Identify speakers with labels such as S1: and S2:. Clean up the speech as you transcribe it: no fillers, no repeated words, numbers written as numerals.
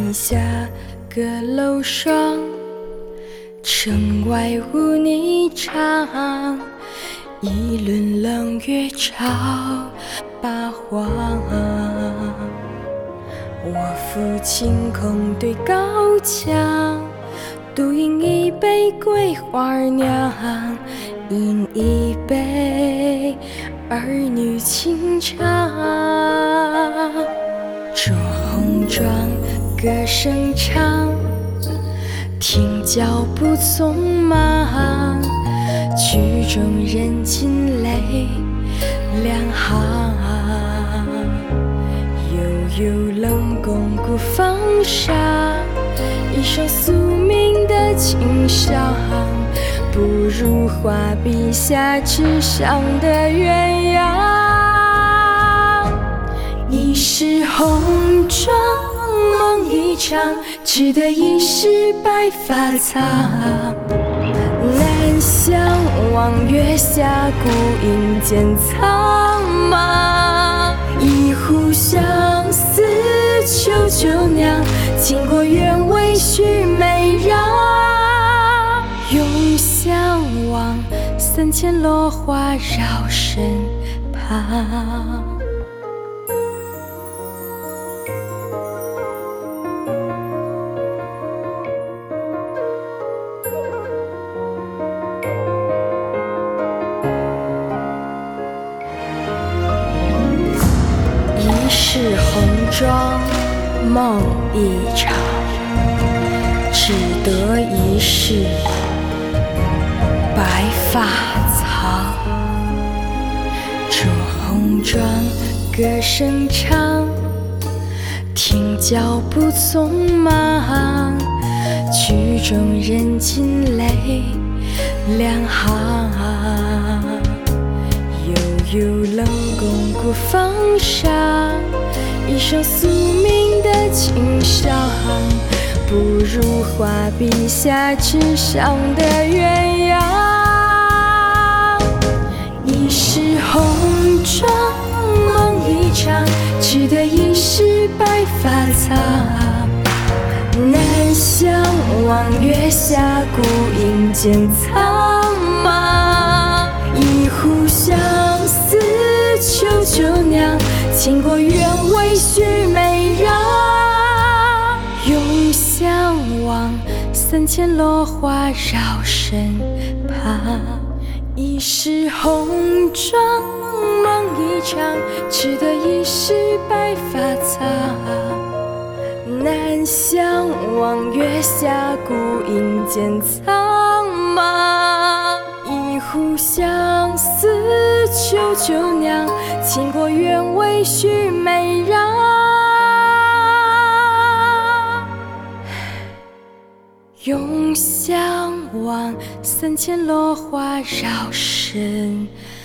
S1: 檐下阁楼霜，城外无你唱，一轮冷月照八荒。我抚晴空对高墙，独饮一杯桂花酿，饮一杯儿女情长。着红妆，歌声长，听脚步匆忙，曲中人尽泪两行。悠悠冷宫古风沙，一首宿命的情伤，不如画笔下纸上的鸳鸯。一世红妆梦一场，只得一世白发苍。难相忘，月下孤影渐苍茫。一壶相思旧酒酿，倾国愿为须眉让。永相望，3000落花绕身旁。一世红妆梦一场，只得一世白发苍。着红妆，歌声长，听脚步匆忙，曲中人尽泪两行。悠悠冷宫古风沙，一首宿命的情伤，不如画笔下纸上的鸳鸯。一世红妆梦一场，只得一世白发苍。难相忘，月下孤影渐苍茫。一壶相思旧酒酿，倾国愿为须眉让。永相望，3000落花绕身旁。一世红妆梦一场，只得一世白发苍。难相忘，月下孤影渐苍茫。一壶相思旧酒酿，倾国愿为须眉让。永相望，3000落花绕身